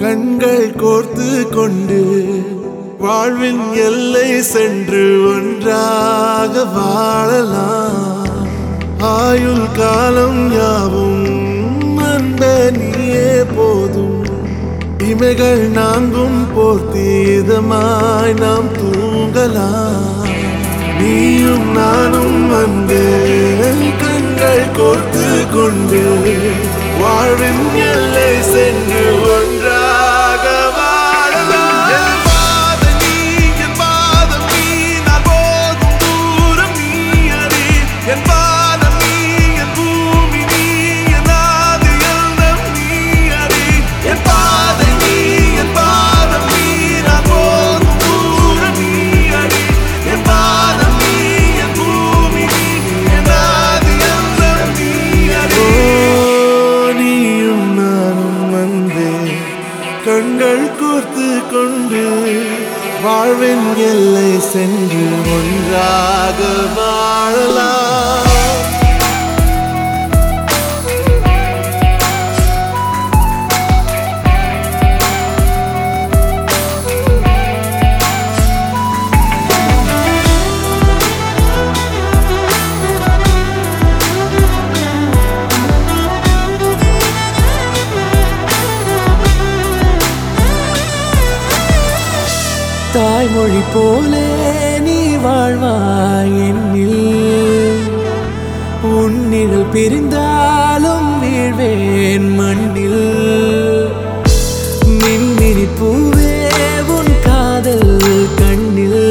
கண்கள் கோர்த்து கொண்டு வாழ்வின் எல்லை சென்று ஒன்றாக வாழலாம். ஆயுள் காலம் யாவும் அன்பே நீயே போதும். இமைகள் நான்கும் போர்த்தி இதமாய் நாம் தூங்கலாம். நீயும் நானும் அன்பே கண்கள் கோர்த்து கொண்டு வாழ்வின் எல்லை சென்று ஒன்றாக வாழலாம். என் பாதம் நீ, என் பாதம் நீ, நான் போகும் தூரம் நீ அறி. என் பாதம் நீ, என் பூமி நீ, என் ஆதி எல்லாம் நீ அறி. என் பாதம் நீ, என் பாதம் நீ, நான் போகும் தூரம் நீ அறி. என் பாதம் நீ, என் பூமி நீ, என் ஆதி எல்லாம் நீ அறி. நீயும் நானும் வந்தே கண்கள் கோர்த்து கொண்டு வாழ்வின் எல்லை சென்று ஒன்றாக வாழலாம். தாய்மொழி போலே நீ வாழ்வாய் என்னில். உன்னில் பிரிந்தாலும் வீழ்வேன் மண்ணில். மின்மினி பூவே உன் காதல் கண்ணில்.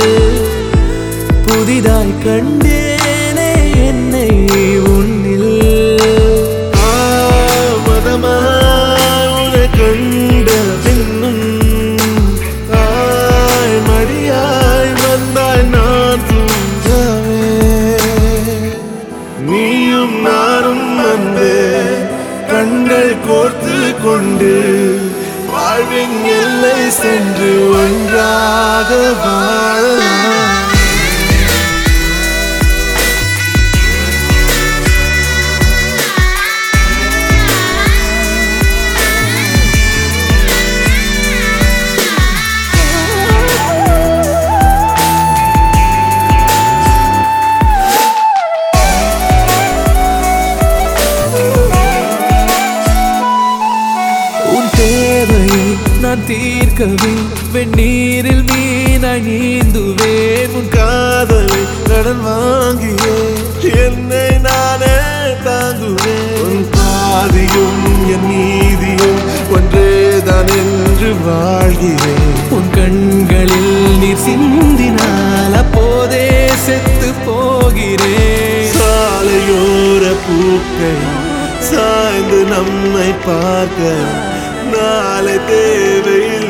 புதிதாய் கண்டேனே என்னை உன்னில். மதமாய் உன்னை கண்ட பின்னும் மடியாய் வந்தாய் நான் தூங்கவே. நீயும் நானும் வந்தே கண்கள் கோர்த்து கொண்டு வாழ்வின் எல்லை சென்று ஒன்றாக வாழலாம். நான் தீர்க்கவே வெந்நீரில் மீனாய் நீந்துவேன். உன் காதலை கடன் வாங்கியே என்னை நானே தாங்குவேன். உன் பாதியும் என் நீதியும் ஒன்றேதான் என்று வாழ்கிறேன். உன் கண்களில் நீர் சிந்தினால் அப்போதே செத்து போகிறேன். சாலையோர பூக்கள் சாய்ந்து நம்மை பார்க்க நாளை தேவையில்